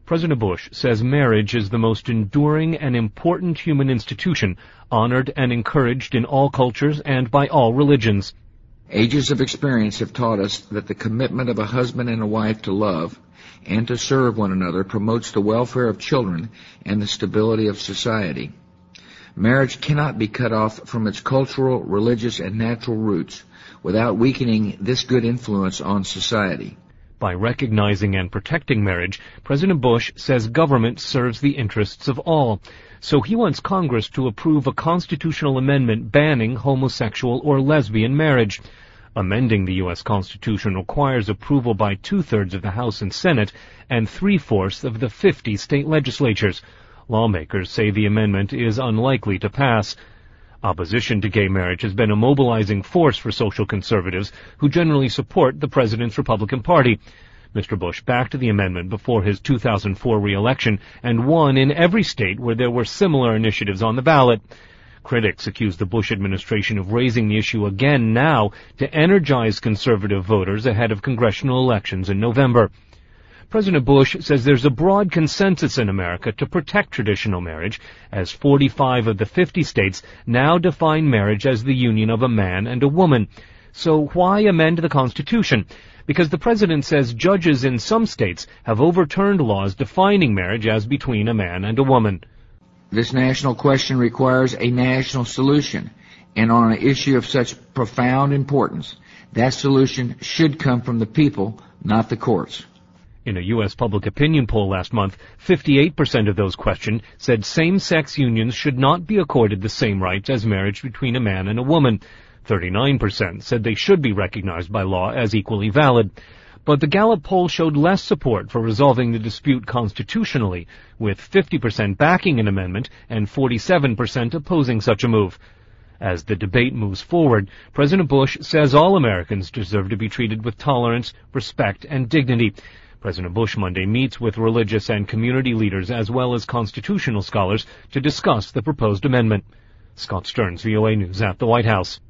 President Bush says marriage is the most enduring and important human institution, honored and encouraged in all cultures and by all religions. Ages of experience have taught us that the commitment of a husband and a wife to love and to serve one another promotes the welfare of children and the stability of society. Marriage cannot be cut off from its cultural, religious, and natural roots without weakening this good influence on society. By recognizing and protecting marriage, President Bush says government serves the interests of all. So he wants Congress to approve a constitutional amendment banning homosexual or lesbian marriage. Amending the U.S. Constitution requires approval by 2/3 of the House and Senate and 3/4 of the 50 state legislatures. Lawmakers say the amendment is unlikely to pass. Opposition to gay marriage has been a mobilizing force for social conservatives who generally support the president's Republican Party. Mr. Bush backed the amendment before his 2004 re-election and won in every state where there were similar initiatives on the ballot. Critics accuse the Bush administration of raising the issue again now to energize conservative voters ahead of congressional elections in November. President Bush says there's a broad consensus in America to protect traditional marriage, as 45 of the 50 states now define marriage as the union of a man and a woman. So why amend the Constitution? Because the president says judges in some states have overturned laws defining marriage as between a man and a woman. This national question requires a national solution, and on an issue of such profound importance, that solution should come from the people, not the courts. In a U.S. public opinion poll last month, 58% of those questioned said same-sex unions should not be accorded the same rights as marriage between a man and a woman. 39% said they should be recognized by law as equally valid. But the Gallup poll showed less support for resolving the dispute constitutionally, with 50% backing an amendment and 47% opposing such a move. As the debate moves forward, President Bush says all Americans deserve to be treated with tolerance, respect, and dignity. President Bush Monday meets with religious and community leaders as well as constitutional scholars to discuss the proposed amendment. Scott Stearns, VOA News at the White House.